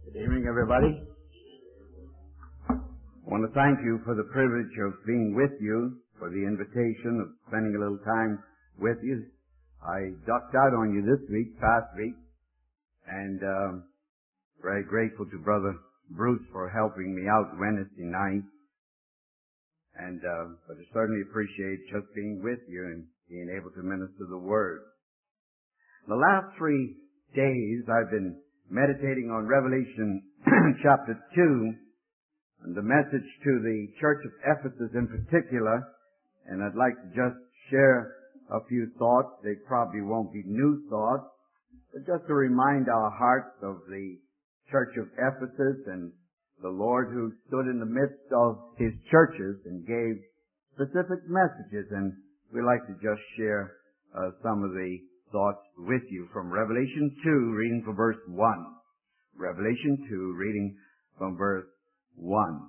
Good evening, everybody. I want to thank you for the privilege of being with you, for the invitation of spending a little time with you. I ducked out on you this week, past week, and very grateful to Brother Bruce for helping me out Wednesday night. But I certainly appreciate just being with you and being able to minister the Word. The last 3 days I've been meditating on Revelation chapter 2, and the message to the church of Ephesus in particular, and I'd like to just share a few thoughts. They probably won't be new thoughts, but just to remind our hearts of the church of Ephesus and the Lord who stood in the midst of His churches and gave specific messages, and we'd like to just share some of the thoughts with you from Revelation 2, reading from verse 1. Revelation 2, reading from verse 1.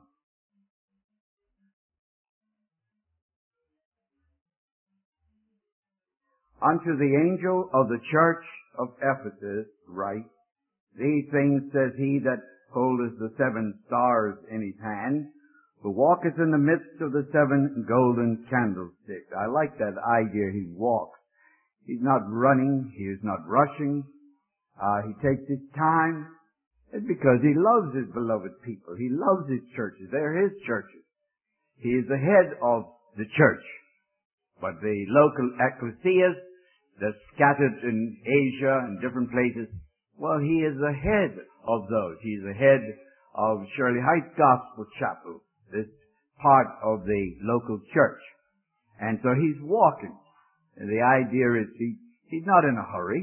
Unto the angel of the church of Ephesus write, These things says he that holdeth the 7 stars in his hand, who walketh in the midst of the 7 golden candlesticks. I like that idea, he walks. He's not running. He is not rushing. He takes his time. It's because he loves his beloved people. He loves his churches. They're his churches. He is the head of the church. But the local ecclesias that's scattered in Asia and different places, well, he is the head of those. He's the head of Shirley Heights Gospel Chapel, this part of the local church. And so he's walking. And the idea is he's not in a hurry,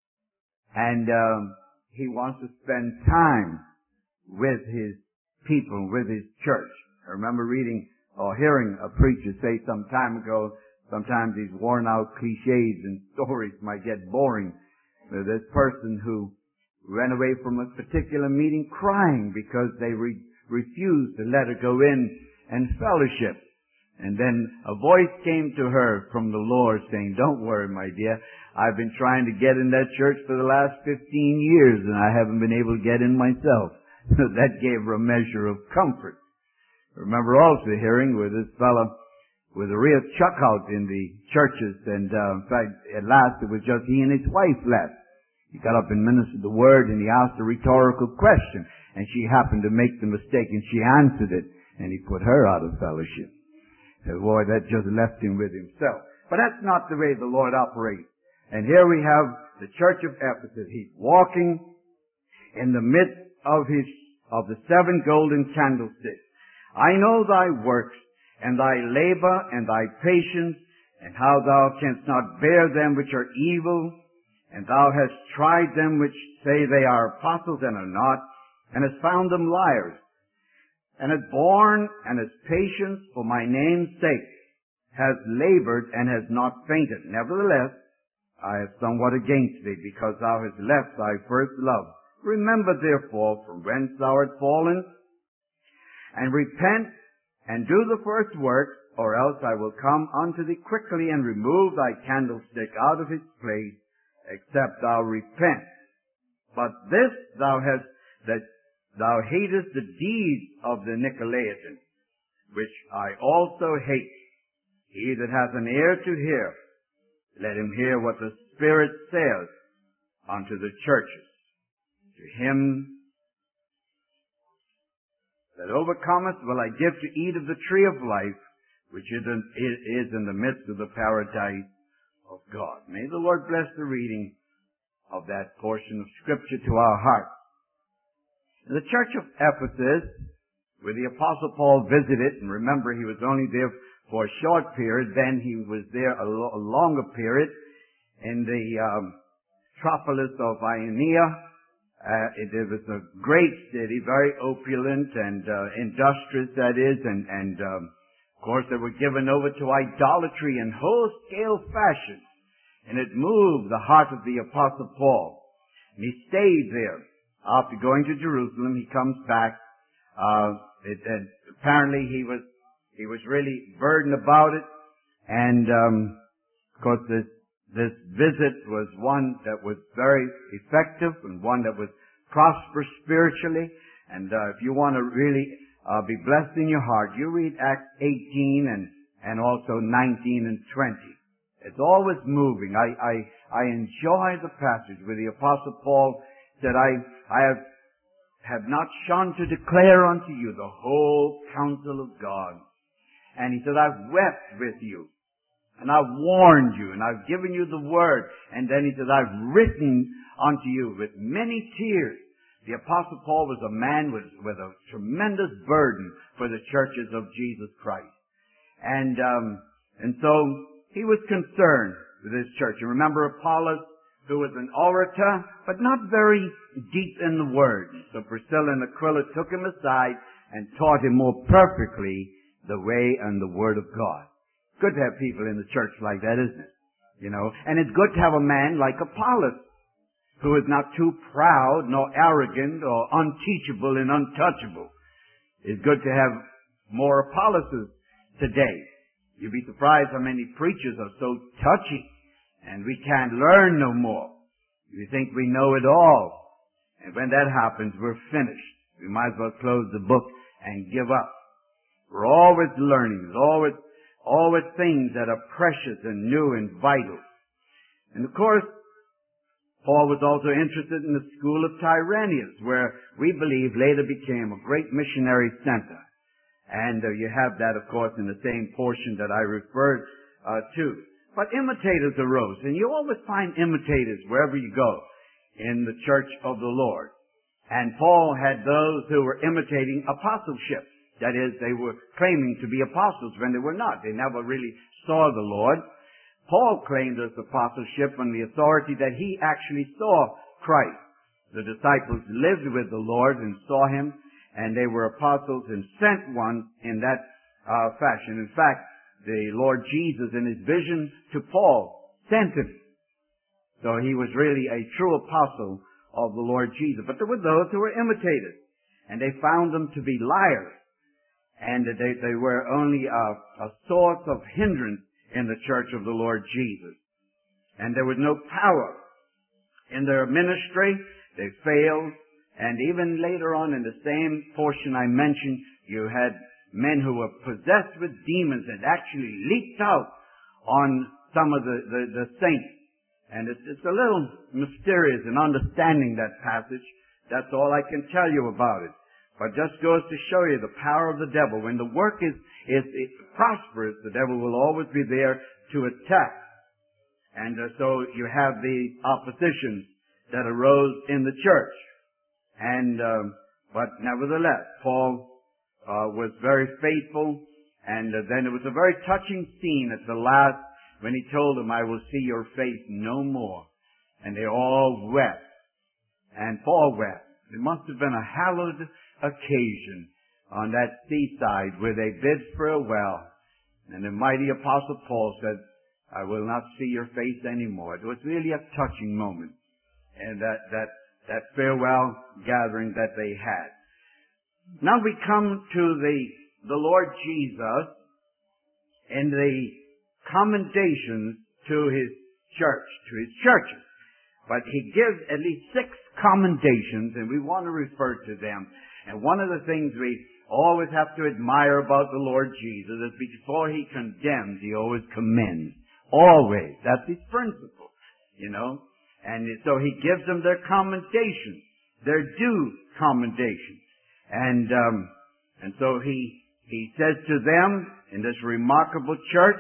and he wants to spend time with his people, with his church. I remember reading or hearing a preacher say some time ago, sometimes these worn-out cliches and stories might get boring. This person who ran away from a particular meeting crying because they refused to let her go in and fellowship. And then a voice came to her from the Lord saying, Don't worry, my dear. I've been trying to get in that church for the last 15 years and I haven't been able to get in myself. That gave her a measure of comfort. I remember also hearing with this fellow with a real chuck out in the churches, and in fact, at last it was just he and his wife left. He got up and ministered the word and he asked a rhetorical question, and she happened to make the mistake and she answered it, and he put her out of fellowship. Boy, that just left him with himself. But that's not the way the Lord operates. And here we have the church of Ephesus. He's walking in the midst of the 7 golden candlesticks. I know thy works, and thy labor, and thy patience, and how thou canst not bear them which are evil, and thou hast tried them which say they are apostles and are not, and hast found them liars, and has borne and has patience for my name's sake, has labored and has not fainted. Nevertheless, I have somewhat against thee, because thou hast left thy first love. Remember therefore from whence thou art fallen, and repent, and do the first works, or else I will come unto thee quickly, and remove thy candlestick out of its place, except thou repent. But this thou hast, that thou hatest the deeds of the Nicolaitans, which I also hate. He that hath an ear to hear, let him hear what the Spirit says unto the churches. To him that overcometh will I give to eat of the tree of life, which is in the midst of the paradise of God. May the Lord bless the reading of that portion of Scripture to our hearts. The church of Ephesus, where the Apostle Paul visited, and remember he was only there for a short period, then he was there a longer period in the metropolis of Ionia. It was a great city, very opulent and industrious, that is, and of course they were given over to idolatry in whole-scale fashion, and it moved the heart of the Apostle Paul. And he stayed there. After going to Jerusalem, he comes back. Apparently he was really burdened about it, and of course this visit was one that was very effective and one that was prosper spiritually. And if you want to really be blessed in your heart, you read Acts 18 and also 19 and 20. It's always moving. I enjoy the passage where the Apostle Paul said, I have not shunned to declare unto you the whole counsel of God. And he said, I've wept with you, and I've warned you, and I've given you the word. And then he said, I've written unto you with many tears. The Apostle Paul was a man with a tremendous burden for the churches of Jesus Christ. And so he was concerned with his church. You remember Apollos, who was an orator, but not very deep in the word. So Priscilla and Aquila took him aside and taught him more perfectly the way and the word of God. Good to have people in the church like that, isn't it? You know, and it's good to have a man like Apollos, who is not too proud, nor arrogant, or unteachable and untouchable. It's good to have more Apolloses today. You'd be surprised how many preachers are so touchy, and we can't learn no more. We think we know it all. And when that happens, we're finished. We might as well close the book and give up. We're always learning. There's always things that are precious and new and vital. And of course, Paul was also interested in the school of Tyrannus, where we believe later became a great missionary center. And you have that, of course, in the same portion that I referred to. But imitators arose, and you always find imitators wherever you go in the church of the Lord. And Paul had those who were imitating apostleship. That is, they were claiming to be apostles when they were not. They never really saw the Lord. Paul claimed this apostleship on the authority that he actually saw Christ. The disciples lived with the Lord and saw him, and they were apostles and sent one in that fashion. In fact, the Lord Jesus in his vision to Paul sent him. So he was really a true apostle of the Lord Jesus. But there were those who were imitators, and they found them to be liars. And they were only a source of hindrance in the church of the Lord Jesus. And there was no power in their ministry. They failed. And even later on in the same portion I mentioned, you had men who were possessed with demons that actually leaped out on some of the saints. And it's a little mysterious in understanding that passage. That's all I can tell you about it. But just goes to show you the power of the devil. When the work is prosperous, the devil will always be there to attack. And so you have the opposition that arose in the church. And but nevertheless, Paul was very faithful. And then it was a very touching scene at the last when he told them, I will see your face no more. And they all wept. And Paul wept. It must have been a hallowed occasion on that seaside where they bid farewell. And the mighty Apostle Paul said, I will not see your face anymore. It was really a touching moment. And that farewell gathering that they had. Now we come to the Lord Jesus and the commendations to his church, to his churches. But he gives at least 6 commendations, and we want to refer to them. And one of the things we always have to admire about the Lord Jesus is before he condemns, he always commends. Always. That's his principle, you know. And so he gives them their commendation, their due commendation. And so he says to them in this remarkable church,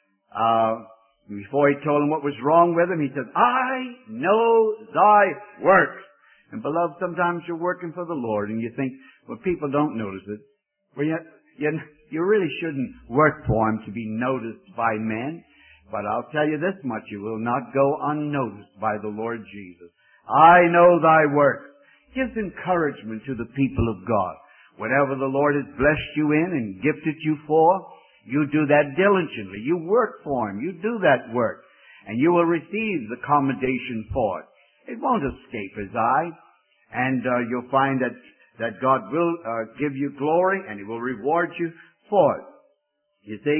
before he told them what was wrong with them, he says, I know thy works. And beloved, sometimes you're working for the Lord and you think, well, people don't notice it. Well, you really shouldn't work for him to be noticed by men. But I'll tell you this much, you will not go unnoticed by the Lord Jesus. I know thy works. Gives encouragement to the people of God. Whatever the Lord has blessed you in and gifted you for, you do that diligently. You work for him. You do that work. And you will receive the commendation for it. It won't escape his eye. And you'll find that God will give you glory and he will reward you for it. You see,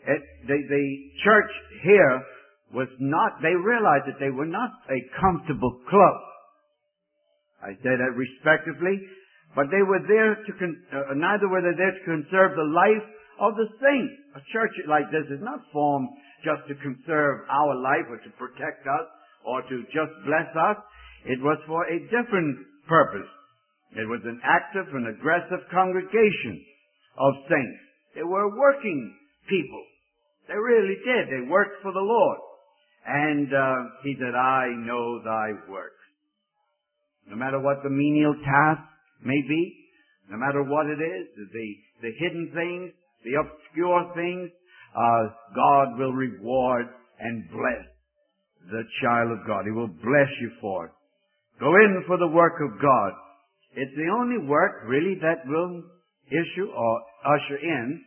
the church here was not, they realized that they were not a comfortable club. I say that respectively, but they were there to, neither were they there to conserve the life of the saints. A church like this is not formed just to conserve our life or to protect us or to just bless us. It was for a different purpose. It was an active and aggressive congregation of saints. They were working people. They really did. They worked for the Lord. And he said, I know thy works. No matter what the menial task may be, no matter what it is, the hidden things, the obscure things, God will reward and bless the child of God. He will bless you for it. Go in for the work of God. It's the only work, really, that will issue or usher in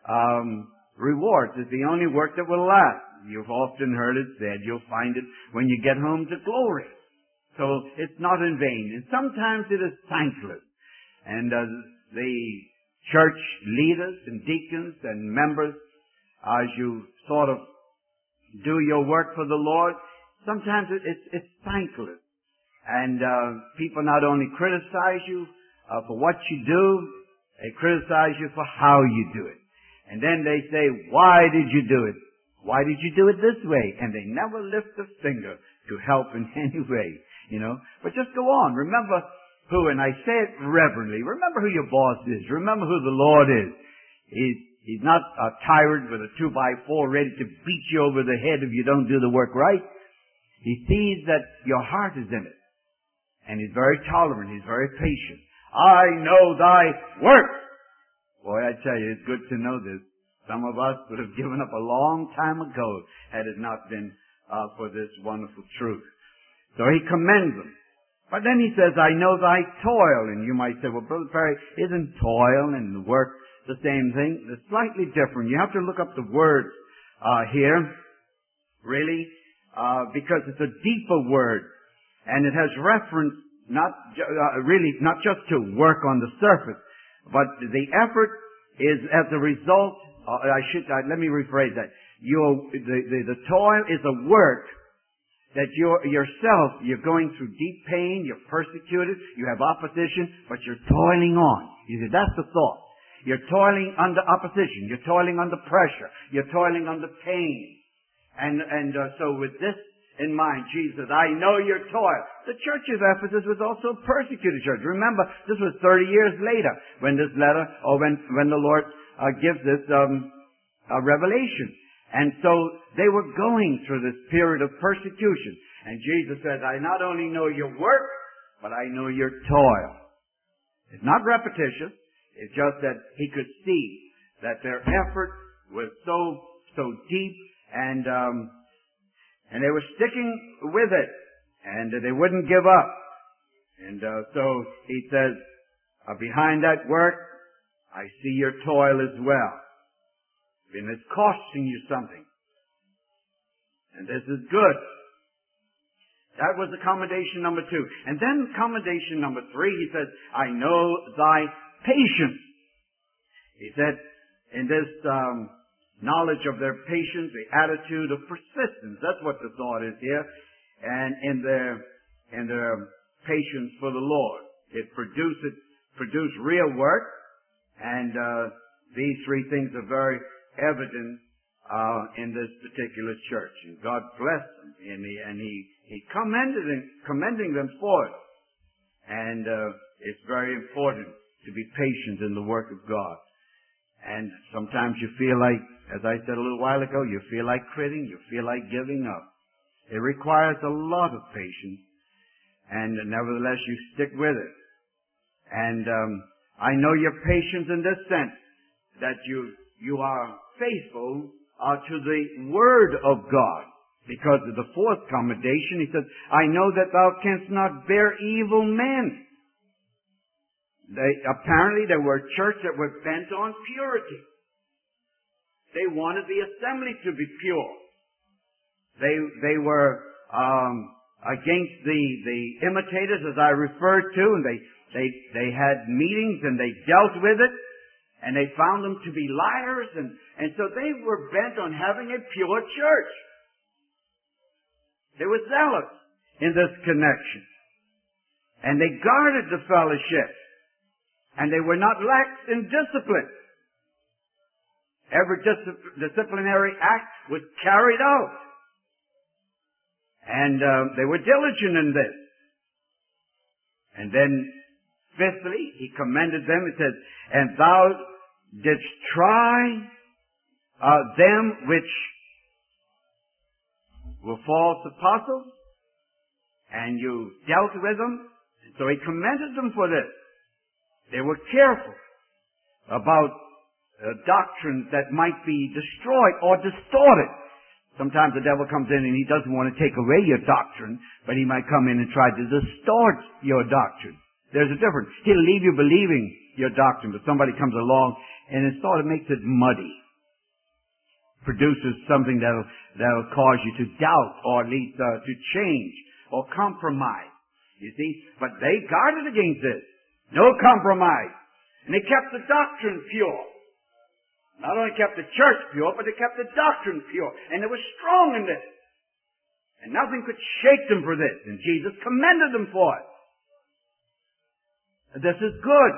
rewards. It's the only work that will last. You've often heard it said, you'll find it when you get home to glory. So it's not in vain. And sometimes it is thankless. And the church leaders and deacons and members, as you sort of do your work for the Lord, sometimes it's thankless. And people not only criticize you for what you do, they criticize you for how you do it. And then they say, why did you do it? Why did you do it this way? And they never lift a finger to help in any way, you know. But just go on. Remember who, and I say it reverently, remember who your boss is. Remember who the Lord is. He's not a tyrant with a 2x4 ready to beat you over the head if you don't do the work right. He sees that your heart is in it. And He's very tolerant. He's very patient. I know thy work. Boy, I tell you, it's good to know this. Some of us would have given up a long time ago had it not been for this wonderful truth. So He commends them. But then He says, I know thy toil. And you might say, well, Brother Perry, isn't toil and work the same thing? It's slightly different. You have to look up the words here, really, because it's a deeper word. And it has reference not just to work on the surface, but the effort is as a result. Let me rephrase that. The toil is a work that you're going through deep pain, you're persecuted, you have opposition, but you're toiling on. You see, that's the thought. You're toiling under opposition, you're toiling under pressure, you're toiling under pain. So with this in mind, Jesus, I know your toil. The church of Ephesus was also a persecuted church. Remember, this was 30 years later when this letter, or when the Lord gives this revelation. And so they were going through this period of persecution. And Jesus says, I not only know your work, but I know your toil. It's not repetitious. It's just that He could see that their effort was so deep, and they were sticking with it, and they wouldn't give up. And so He says, behind that work, I see your toil as well. And it's costing you something. And this is good. That was accommodation number 2. And then accommodation number 3, He says, I know thy patience. He said, in this knowledge of their patience, the attitude of persistence. That's what the thought is here. And in their patience for the Lord. It produced real work. And these 3 things are very evident in this particular church. And God blessed them. And He commending them for it. And it's very important to be patient in the work of God. And sometimes you feel like, as I said a little while ago, you feel like quitting, you feel like giving up. It requires a lot of patience, and nevertheless you stick with it. And I know your patience in this sense, that you are faithful to the Word of God. Because of the 4th commendation, He says, I know that thou canst not bear evil men. Apparently there were a church that were bent on purity. They wanted the assembly to be pure. They were against the imitators, as I referred to, and they had meetings and they dealt with it, and they found them to be liars, and so they were bent on having a pure church. They were zealous in this connection. And they guarded the fellowship. And they were not lax in discipline. Every disciplinary act was carried out. And they were diligent in this. And then, fifthly, he commended them. He says, and thou didst try them which were false apostles, and you dealt with them. So he commended them for this. They were careful about doctrines that might be destroyed or distorted. Sometimes the devil comes in and he doesn't want to take away your doctrine, but he might come in and try to distort your doctrine. There's a difference. He'll leave you believing your doctrine, but somebody comes along and it sort of makes it muddy. Produces something that'll cause you to doubt or at least to change or compromise. You see? But they guarded against this. No compromise. And they kept the doctrine pure. Not only kept the church pure, but they kept the doctrine pure. And they were strong in this. And nothing could shake them for this. And Jesus commended them for it. And this is good.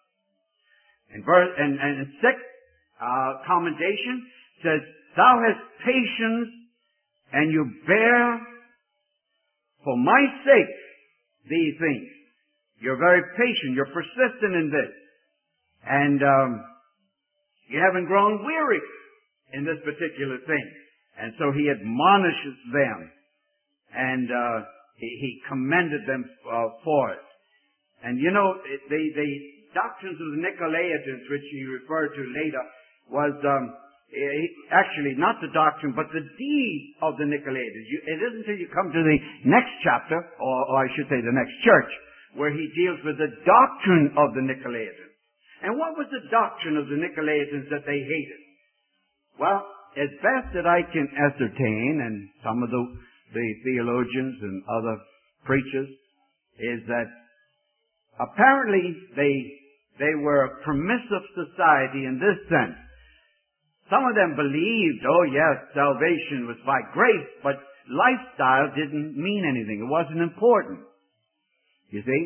And sixth commendation says, thou hast patience and you bear for my sake these things. You're very patient. You're persistent in this. And you haven't grown weary in this particular thing. And so he admonishes them. And he commended them for it. And you know, the doctrines of the Nicolaitans, which he referred to later, was actually not the doctrine, but the deeds of the Nicolaitans. It isn't until you come to the next chapter, or I should say the next church, where he deals with the doctrine of the Nicolaitans. And what was the doctrine of the Nicolaitans that they hated? Well, as best that I can ascertain, and some of the theologians and other preachers, is that apparently they were a permissive society in this sense. Some of them believed, oh yes, salvation was by grace, but lifestyle didn't mean anything. It wasn't important. You see?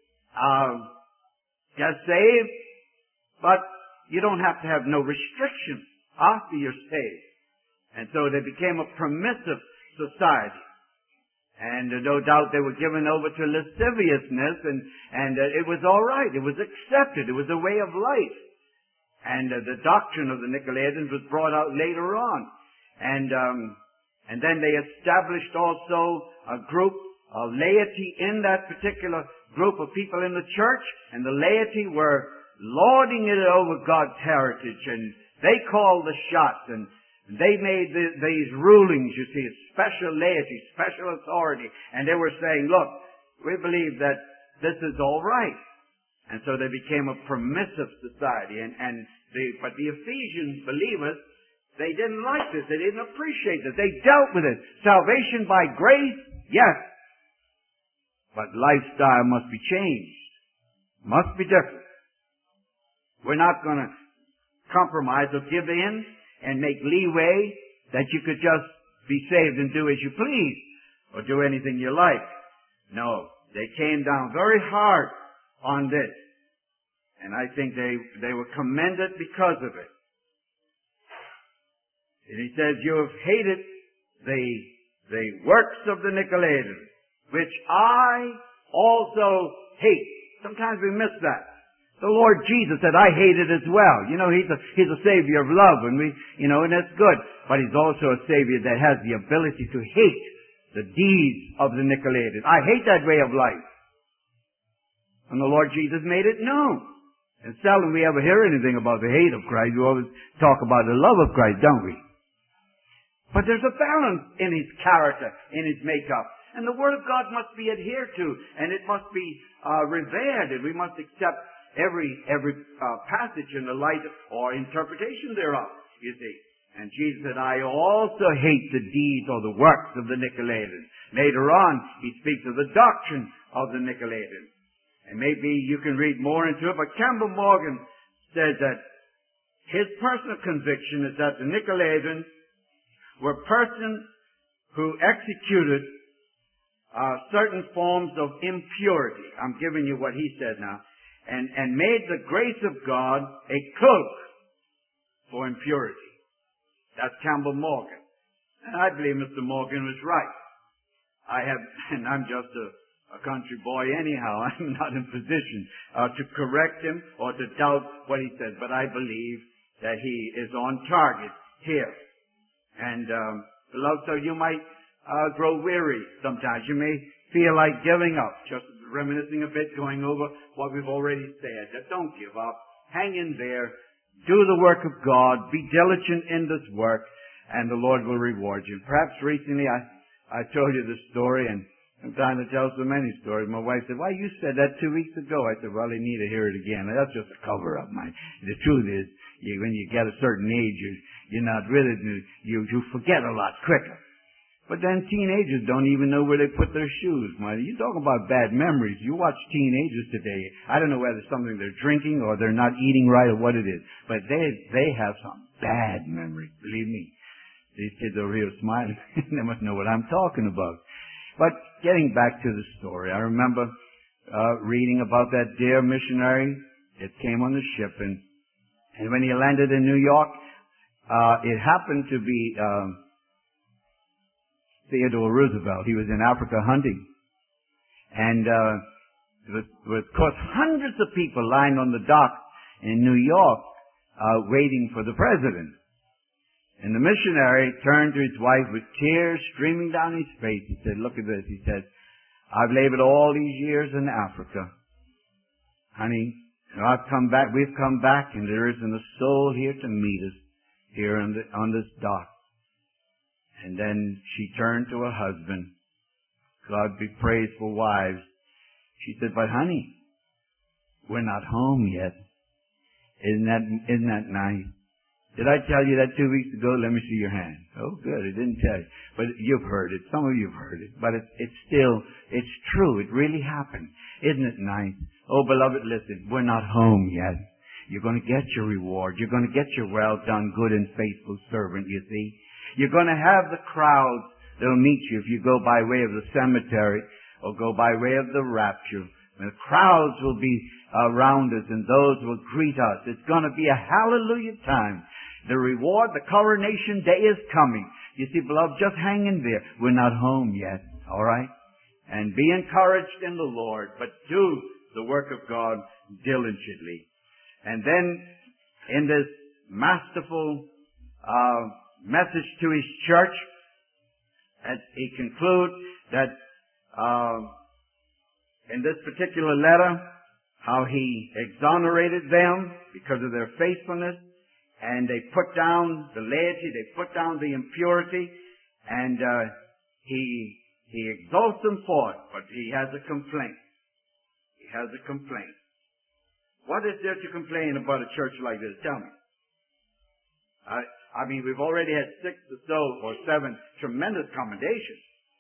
Just saved, but you don't have to have no restrictions after you're saved. And so they became a permissive society. And no doubt they were given over to lasciviousness, and it was all right. It was accepted. It was a way of life. And the doctrine of the Nicolaitans was brought out later on. And then they established also a group of laity in that particular group of people in the church, and the laity were lording it over God's heritage, and they called the shots, and they made these rulings, you see, special laity, special authority, and they were saying, look, we believe that this is all right. And so they became a permissive society, but the Ephesian believers, they didn't like this, they didn't appreciate this, they dealt with it. Salvation by grace, yes, but lifestyle must be changed, must be different. We're not going to compromise or give in and make leeway that you could just be saved and do as you please or do anything you like. No, they came down very hard on this. And I think they were commended because of it. And he says, you have hated the works of the Nicolaitans, which I also hate. Sometimes we miss that. The Lord Jesus said, I hate it as well. You know, He's a Savior of love, and and that's good. But He's also a Savior that has the ability to hate the deeds of the Nicolaitans. I hate that way of life. And the Lord Jesus made it known. And seldom we ever hear anything about the hate of Christ. We always talk about the love of Christ, don't we? But there's a balance in His character, in His makeup. And the Word of God must be adhered to, and it must be revered, and we must accept every passage in the light or interpretation thereof, you see. And Jesus said, I also hate the deeds or the works of the Nicolaitans. Later on, He speaks of the doctrine of the Nicolaitans. And maybe you can read more into it, but Campbell Morgan says that his personal conviction is that the Nicolaitans were persons who executed certain forms of impurity. I'm giving you what he said now. And made the grace of God a cloak for impurity. That's Campbell Morgan. And I believe Mr. Morgan was right. And I'm just a country boy anyhow. I'm not in position to correct him or to doubt what he said. But I believe that he is on target here. And, beloved, so you might grow weary sometimes. You may feel like giving up, just reminiscing a bit, going over what we've already said. That don't give up. Hang in there. Do the work of God. Be diligent in this work, and the Lord will reward you. Perhaps recently I told you this story, and sometimes I tell so many stories. My wife said, "Why, you said that 2 weeks ago." I said, "Well, they need to hear it again." And that's just a cover-up, man. The truth is, when you get a certain age, you're not really, you forget a lot quicker. But then teenagers don't even know where they put their shoes, man. You talk about bad memories. You watch teenagers today. I don't know whether it's something they're drinking or they're not eating right or what it is. But they have some bad memories, believe me. These kids over here smiling. They must know what I'm talking about. But getting back to the story, I remember reading about that dear missionary that came on the ship. And when he landed in New York, it happened to be Theodore Roosevelt. He was in Africa hunting. And there was, of course, hundreds of people lying on the dock in New York waiting for the president. And the missionary turned to his wife with tears streaming down his face. He said, "Look at this." He said, "I've labored all these years in Africa. Honey, I've come back, we've come back, and there isn't a soul here to meet us here on this dock." And then she turned to her husband. God be praised for wives. She said, "But honey, we're not home yet. Isn't that nice? Did I tell you that 2 weeks ago? Let me see your hand." Oh, good. I didn't tell you. But you've heard it. Some of you have heard it. But it's true. It really happened. Isn't it nice? Oh, beloved, listen. We're not home yet. You're going to get your reward. You're going to get your well done, good and faithful servant, you see. You're going to have the crowds that'll meet you if you go by way of the cemetery or go by way of the rapture. The crowds will be around us and those will greet us. It's going to be a hallelujah time. The reward, the coronation day is coming. You see, beloved, just hang in there. We're not home yet, all right? And be encouraged in the Lord, but do the work of God diligently. And then, in this masterful message to his church, as he concludes that in this particular letter, how he exonerated them because of their faithfulness, and they put down the laity, they put down the impurity, and he exalts them for it, but he has a complaint. He has a complaint. What is there to complain about a church like this? Tell me. I mean, we've already had 6 or 7 tremendous commendations.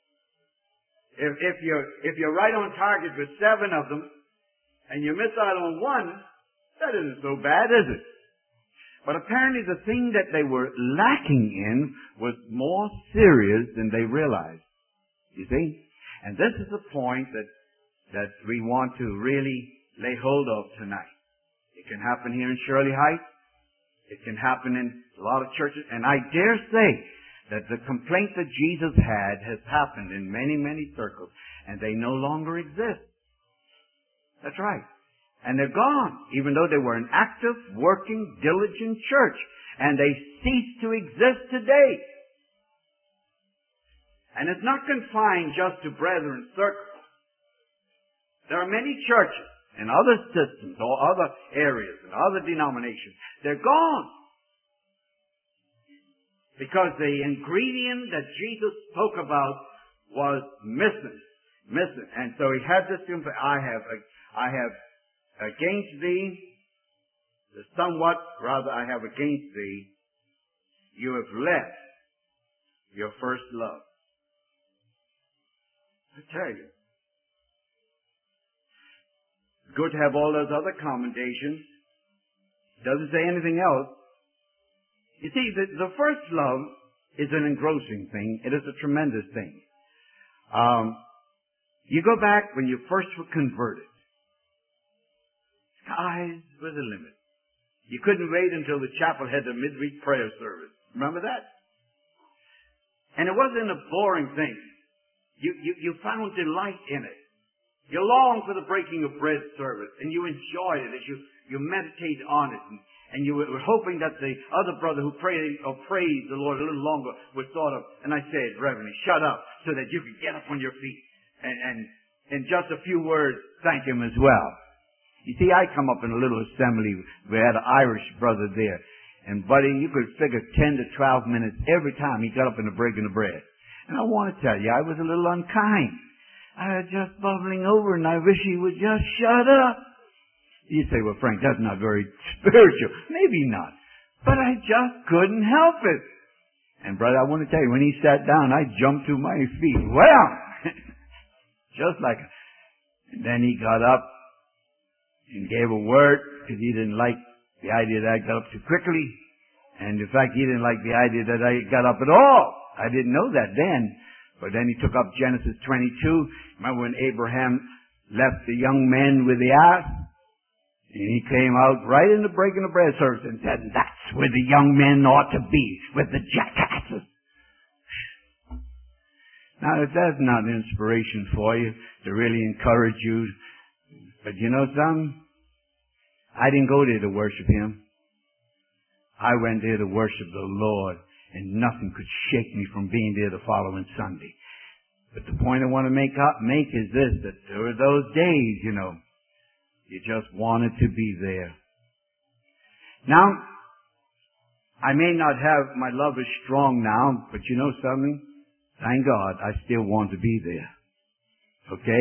If you're right on target with 7 of them, and you miss out on 1, that isn't so bad, is it? But apparently the thing that they were lacking in was more serious than they realized. You see? And this is the point that we want to really lay hold of tonight. It can happen here in Shirley Heights. It can happen in a lot of churches. And I dare say that the complaint that Jesus had has happened in many, many circles. And they no longer exist. That's right. And they're gone, even though they were an active, working, diligent church. And they cease to exist today. And it's not confined just to brethren circles. There are many churches in other systems or other areas and other denominations. They're gone. Because the ingredient that Jesus spoke about was missing. And so he had this, I have against thee, I have against thee, you have left your first love. I tell you. Good to have all those other commendations. Doesn't say anything else. You see, the first love is an engrossing thing. It is a tremendous thing. You go back when you first were converted. Skies were the limit. You couldn't wait until the chapel had the midweek prayer service. Remember that? And it wasn't a boring thing. You found delight in it. You longed for the breaking of bread service, and you enjoyed it as you meditated on it, and you were hoping that the other brother who prayed or praised the Lord a little longer would sort of, and I said, reverently, shut up, so that you could get up on your feet and in just a few words thank Him as well. You see, I come up in a little assembly. We had an Irish brother there. And buddy, you could figure 10 to 12 minutes every time he got up in the breaking of bread. And I want to tell you, I was a little unkind. I was just bubbling over and I wish he would just shut up. You say, well, Frank, that's not very spiritual. Maybe not. But I just couldn't help it. And brother, I want to tell you, when he sat down, I jumped to my feet. Well, just like it. And then he got up and gave a word because he didn't like the idea that I got up too quickly. And in fact, he didn't like the idea that I got up at all. I didn't know that then. But then he took up Genesis 22. Remember when Abraham left the young men with the ass? And he came out right in the breaking of bread service and said, that's where the young men ought to be, with the jackasses. Now, if that's not inspiration for you, to really encourage you, but you know something? I didn't go there to worship Him. I went there to worship the Lord, and nothing could shake me from being there the following Sunday. But the point I want to make is this, that there were those days, you know, you just wanted to be there. Now, I may not have, my love is strong now, but you know something? Thank God, I still want to be there. Okay?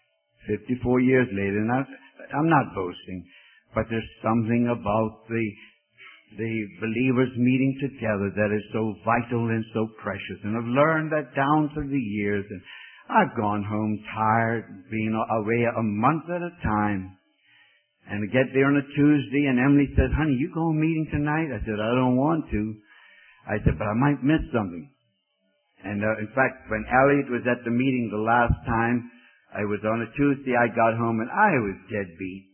54 years later, and I'm not boasting, but there's something about the believers meeting together that is so vital and so precious. And I've learned that down through the years, and I've gone home tired, being away a month at a time. And I get there on a Tuesday, and Emily says, honey, you going meeting tonight? I said, I don't want to. I said, but I might miss something. And in fact, when Elliot was at the meeting the last time, I was on a Tuesday, I got home, and I was dead beat.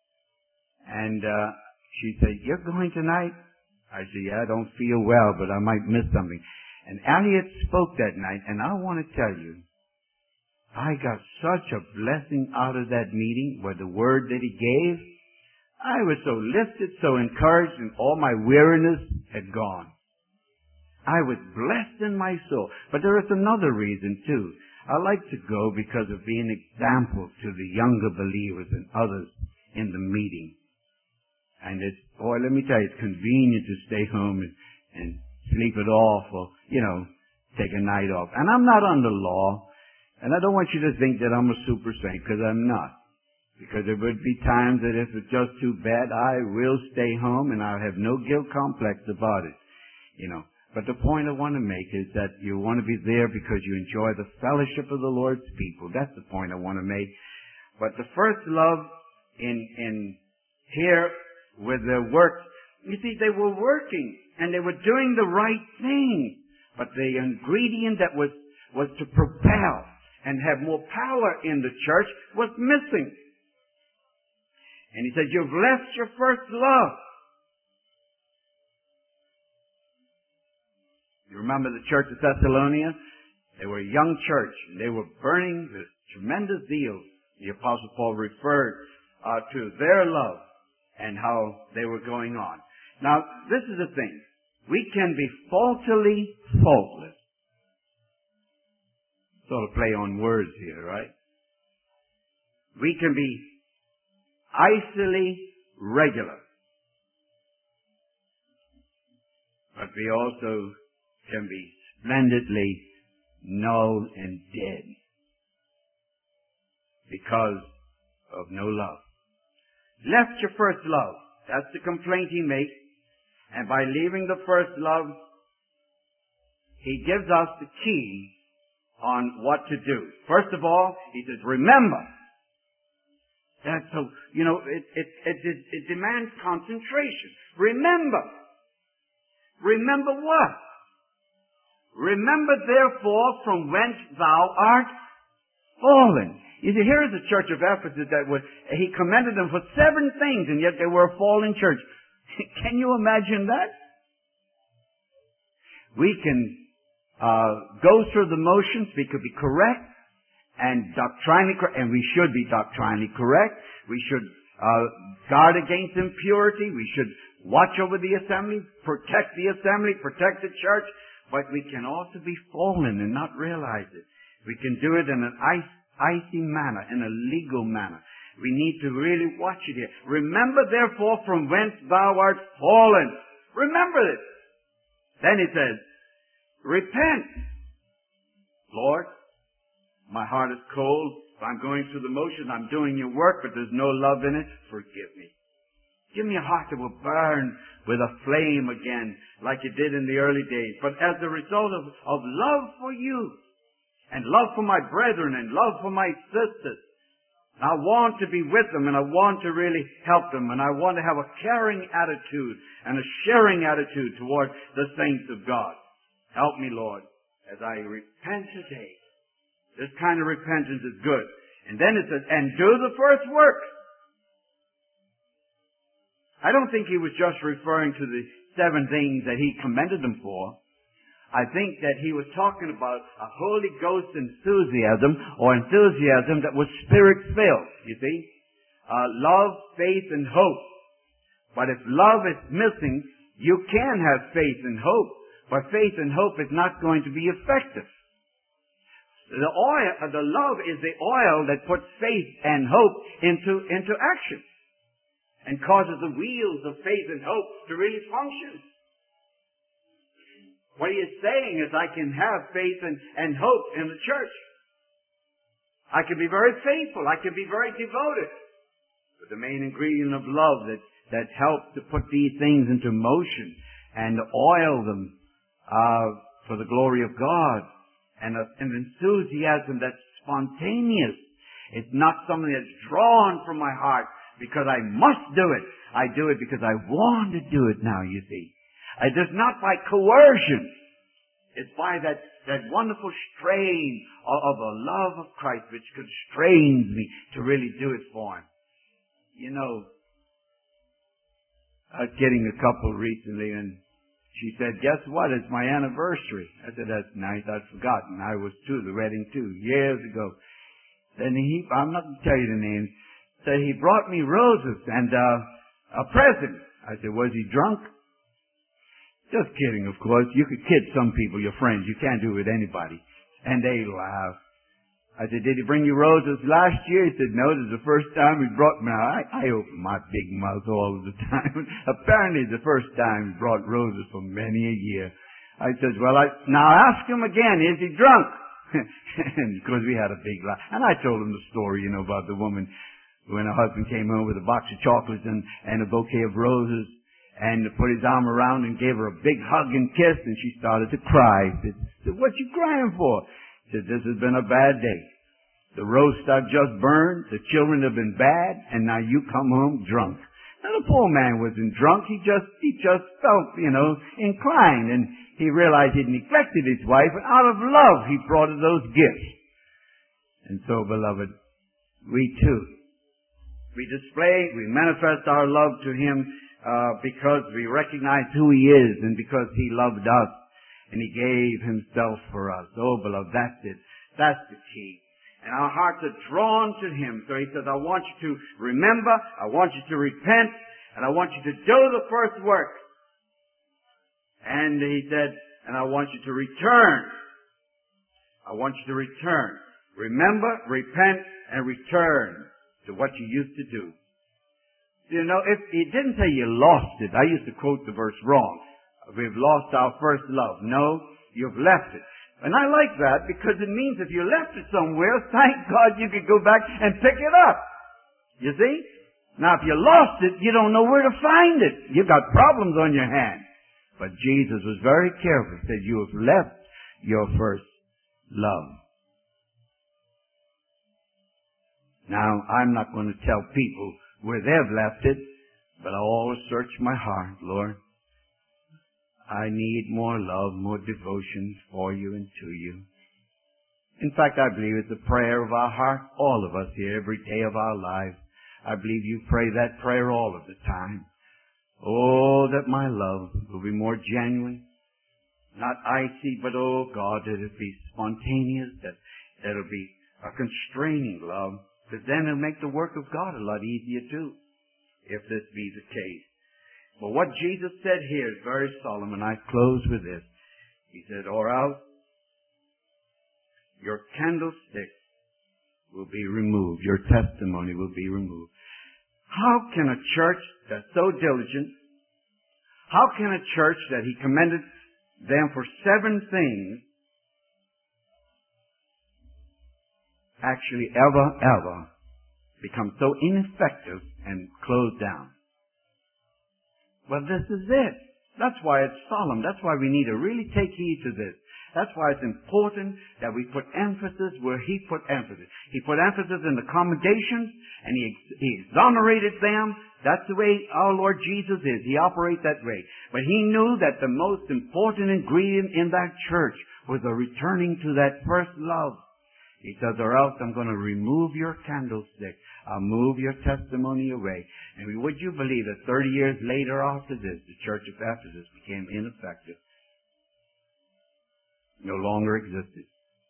And she said, you're going tonight? I said, yeah, I don't feel well, but I might miss something. And Elliot spoke that night, and I want to tell you, I got such a blessing out of that meeting with the word that he gave. I was so lifted, so encouraged, and all my weariness had gone. I was blessed in my soul. But there is another reason, too. I like to go because of being an example to the younger believers and others in the meeting. And it's, boy, let me tell you, it's convenient to stay home and sleep it off or, you know, take a night off. And I'm not under law. And I don't want you to think that I'm a super saint, because I'm not. Because there would be times that if it's just too bad, I will stay home and I'll have no guilt complex about it. You know. But the point I want to make is that you want to be there because you enjoy the fellowship of the Lord's people. That's the point I want to make. But the first love in here with their work, you see, they were working and they were doing the right thing. But the ingredient that was to propel and have more power in the church was missing. And he said, you've left your first love. You remember the church of Thessalonica? They were a young church, and they were burning with tremendous zeal. The Apostle Paul referred to their love and how they were going on. Now, this is the thing. We can be faultily faultless. Sort of play on words here, right? We can be icily regular. But we also can be splendidly null and dead because of no love. Left your first love. That's the complaint he makes. And by leaving the first love, he gives us the key on what to do. First of all, he says, remember. That's so, you know, it demands concentration. Remember. Remember what? Remember therefore from whence thou art fallen. You see, here is the church of Ephesus he commended them for 7 things, and yet they were a fallen church. Can you imagine that? We can go through the motions. We could be correct and doctrinally correct, and we should be doctrinally correct. We should guard against impurity. We should watch over the assembly, protect the assembly, protect the church. But we can also be fallen and not realize it. We can do it in an icy manner, in a legal manner. We need to really watch it here. Remember, therefore, from whence thou art fallen. Remember this. Then it says, repent. Lord, my heart is cold. I'm going through the motions. I'm doing your work, but there's no love in it. Forgive me. Give me a heart that will burn with a flame again, like it did in the early days. But as a result of love for you, and love for my brethren, and love for my sisters, I want to be with them, and I want to really help them, and I want to have a caring attitude and a sharing attitude toward the saints of God. Help me, Lord, as I repent today. This kind of repentance is good. And then it says, and do the first work. I don't think he was just referring to the 7 things that he commended them for. I think that he was talking about a Holy Ghost enthusiasm, or enthusiasm that was Spirit-filled, you see. Love, faith, and hope. But if love is missing, you can have faith and hope, but faith and hope is not going to be effective. The love is the oil that puts faith and hope into action and causes the wheels of faith and hope to really function. What he is saying is I can have faith and hope in the church. I can be very faithful. I can be very devoted. But the main ingredient of love that helps to put these things into motion and oil them for the glory of God, and an enthusiasm that's spontaneous. It's not something that's drawn from my heart because I must do it. I do it because I want to do it now, you see. It is not by coercion. It's by that wonderful strain of the love of Christ which constrains me to really do it for Him. You know, I was getting a couple recently, and she said, guess what? It's my anniversary. I said, that's nice. I'd forgotten. I was to the wedding too, years ago. Then I'm not going to tell you the name, so he brought me roses and a present. I said, was he drunk? Just kidding, of course. You could kid some people, your friends. You can't do it with anybody. And they laugh. I said, did he bring you roses last year? He said, no, this is the first time he brought me. I open my big mouth all of the time. Apparently it's the first time he brought roses for many a year. I said, well, now ask him again, is he drunk? And of course we had a big laugh. And I told him the story, about the woman when her husband came home with a box of chocolates and a bouquet of roses, and put his arm around and gave her a big hug and kiss, and she started to cry. He said, what you crying for? He said, this has been a bad day. The roast I've just burned, the children have been bad, and now you come home drunk. Now the poor man wasn't drunk, he just felt, inclined, and he realized he'd neglected his wife, and out of love he brought her those gifts. And so, beloved, we too, we manifest our love to Him, because we recognize who He is and because He loved us and He gave Himself for us. Oh, beloved, that's it. That's the key. And our hearts are drawn to Him. So He says, I want you to remember, I want you to repent, and I want you to do the first work. And He said, and I want you to return. I want you to return. Remember, repent, and return to what you used to do. If He didn't say you lost it, I used to quote the verse wrong. We've lost our first love. No, you've left it. And I like that because it means if you left it somewhere, thank God you could go back and pick it up. You see? Now if you lost it, you don't know where to find it. You've got problems on your hands. But Jesus was very careful. He said, you have left your first love. Now, I'm not going to tell people where they've left it, but I always search my heart, Lord. I need more love, more devotion for you and to you. In fact, I believe it's a prayer of our heart, all of us here, every day of our lives. I believe you pray that prayer all of the time. Oh, that my love will be more genuine, not icy, but oh God, that it be spontaneous, that it'll be a constraining love, because then it'll make the work of God a lot easier too, if this be the case. But what Jesus said here is very solemn, and I close with this. He said, or else your candlestick will be removed, your testimony will be removed. How can a church that's so diligent, how can a church that he commended them for 7 things actually ever become so ineffective and closed down? Well, this is it. That's why it's solemn. That's why we need to really take heed to this. That's why it's important that we put emphasis where he put emphasis. He put emphasis in the commendations, and he exonerated them. That's the way our Lord Jesus is. He operates that way. But he knew that the most important ingredient in that church was a returning to that first love. He says, or else I'm going to remove your candlestick. I'll move your testimony away. And would you believe that 30 years later after this, the church of Ephesus became ineffective? No longer existed.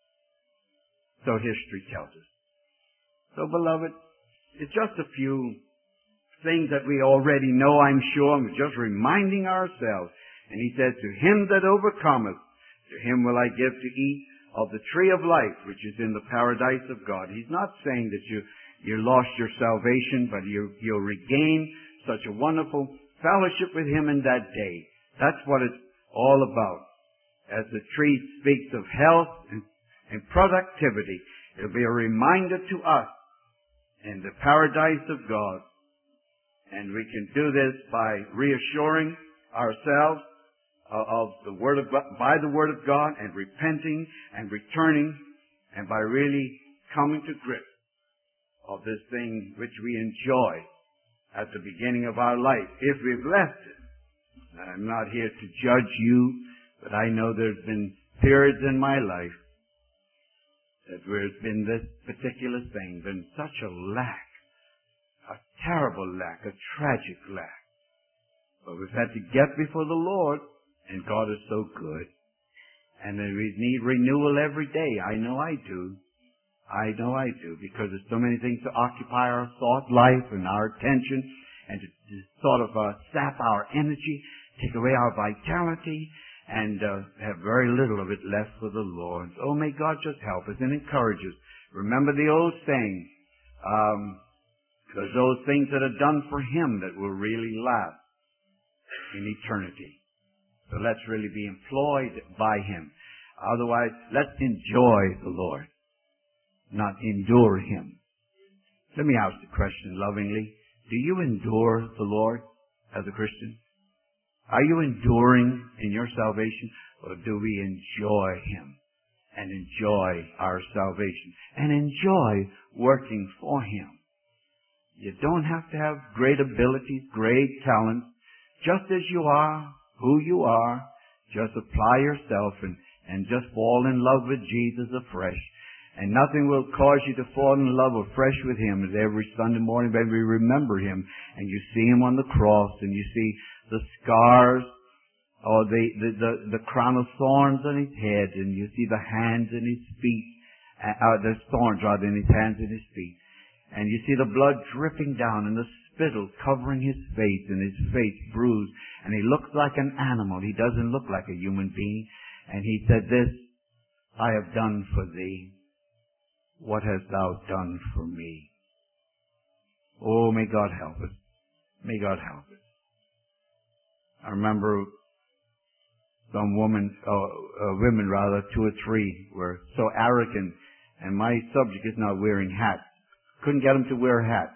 So history tells us. So beloved, it's just a few things that we already know, I'm sure. I'm just reminding ourselves. And he said, to him that overcometh, to him will I give to eat of the tree of life, which is in the paradise of God. He's not saying that you lost your salvation, but you'll regain such a wonderful fellowship with him in that day. That's what it's all about. As the tree speaks of health and productivity, it'll be a reminder to us in the paradise of God. And we can do this by reassuring ourselves of the Word of God, by the Word of God, and repenting and returning, and by really coming to grips of this thing which we enjoy at the beginning of our life, if we've left it. I'm not here to judge you, but I know there's been periods in my life that where it's been this particular thing, been such a lack, a terrible lack, a tragic lack. But we've had to get before the Lord, and God is so good. And then we need renewal every day. I know I do. I know I do, because there's so many things to occupy our thought life and our attention, and to sort of sap our energy, take away our vitality, and have very little of it left for the Lord. Oh, may God just help us and encourage us. Remember the old saying, there's those things that are done for him that will really last in eternity. So let's really be employed by him. Otherwise, let's enjoy the Lord, not endure him. Let me ask the question lovingly. Do you endure the Lord as a Christian? Are you enduring in your salvation, or do we enjoy him and enjoy our salvation and enjoy working for him? You don't have to have great abilities, great talents. Just as you are, who you are, just apply yourself and just fall in love with Jesus afresh. And nothing will cause you to fall in love afresh with him as every Sunday morning when we remember him and you see him on the cross and you see the scars or the crown of thorns on his head, and you see the hands and his feet, the thorns rather in his hands and his feet. And you see the blood dripping down and the spittle covering his face and his face bruised. And he looks like an animal. He doesn't look like a human being. And he said, this I have done for thee. What hast thou done for me? Oh, may God help us. May God help us. I remember some women, 2 or 3, were so arrogant. And my subject is not wearing hats. Couldn't get him to wear hats.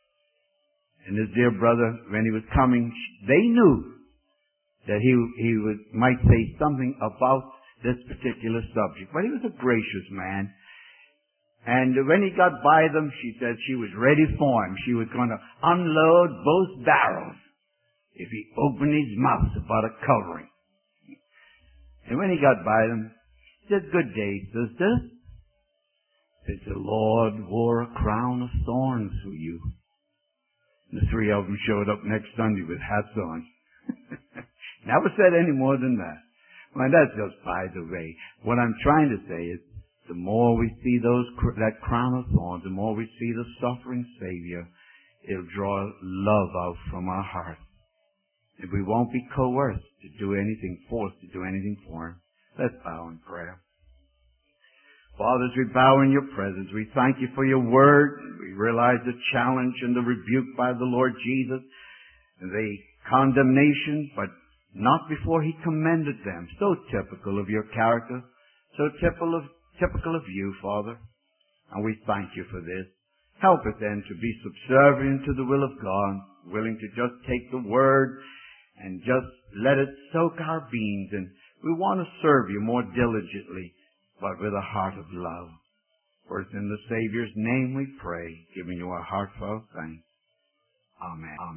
And his dear brother, when he was coming, they knew that he might say something about this particular subject. But he was a gracious man. And when he got by them, she said she was ready for him. She was going to unload both barrels if he opened his mouth about a covering. And when he got by them, he said, good day, sister. that the Lord wore a crown of thorns for you. And the three of them showed up next Sunday with hats on. Never said any more than that. Well, that's just by the way. What I'm trying to say is, the more we see that crown of thorns, the more we see the suffering Savior, it'll draw love out from our hearts. And we won't be coerced to do anything, forced to do anything for Him. Let's bow in prayer. Father, as we bow in your presence, we thank you for your word. We realize the challenge and the rebuke by the Lord Jesus, the condemnation, but not before He commended them. So typical of your character, so typical of you, Father. And we thank you for this. Help us then to be subservient to the will of God, willing to just take the word and just let it soak our beings. And we want to serve you more diligently, but with a heart of love. For it's in the Savior's name we pray, giving you our heartfelt thanks. Amen.